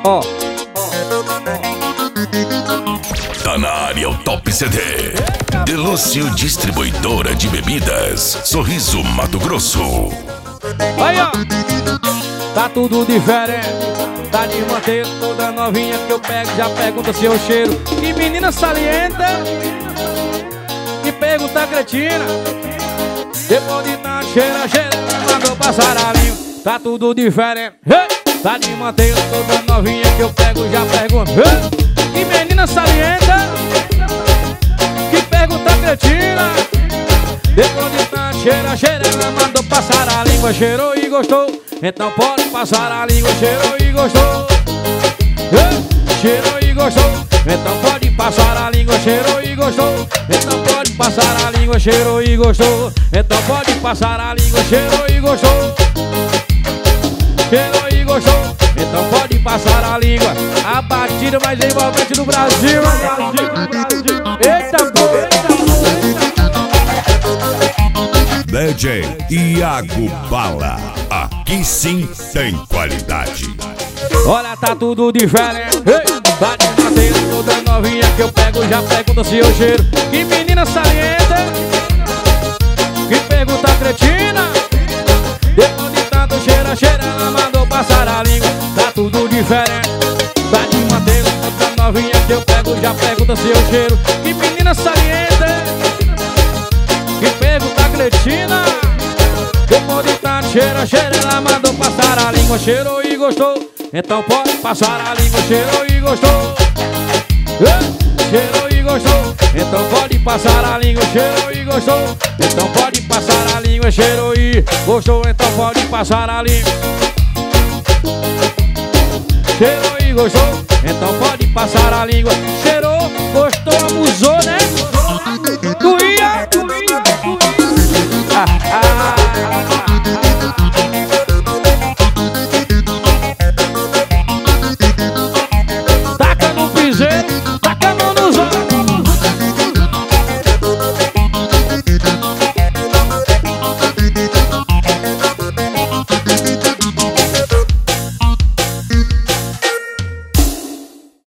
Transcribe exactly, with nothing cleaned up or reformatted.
Ó. Tá na área o Top C D. Delúcio Distribuidora de Bebidas. Sorriso, Mato Grosso. Aí, ó. Tá tudo diferente. Tá de manteiga, toda novinha que eu pego já pergunta seu cheiro. Que menina salienta. Que pergunta cretina. Depois de tanto cheira, cheira, mandou passar a língua. Tá tudo diferente. Hey! Tá de manteiga, toda novinha que eu pego já pergunta. Hey! Que menina salienta. Que pergunta cretina. Depois de tanto cheira, cheira, ela mandou passar a língua. Cheirou e gostou, então pode passar a língua. Cheirou e gostou. Hey! Cheirou e gostou, então pode passar a língua. Cheirou e gostou, então pode passar a língua. Cheirou e gostou, então pode passar a língua. Cheirou e gostou. Cheirou e gostou, então pode passar a língua. A batida mais envolvente do Brasil. Eita porra, eita porra. D J Iago Bala. Aqui sim tem qualidade. Olha, tá tudo diferente. Hey! Tá de manteiga, toda novinha que eu pego já pergunta se eu cheiro. Que menina salienta. Que pergunta cretina. Depois de tanto cheira, cheira, ela mandou passar a língua. Tá tudo diferente. Tá de manteiga, toda novinha que eu pego já pergunta se eu cheiro. Que menina salienta. Que pergunta cretina. Depois de tanto cheira, cheira, ela mandou passar a língua. Cheirou e gostou, então pode passar a língua. Cheirou e gostou. É, cheirou e gostou, então pode passar a língua. Cheirou e gostou, então pode passar a língua. Cheirou e gostou, então pode passar a língua. Cheirou e gostou, então pode passar a língua. Cheirou, gostou, abusou.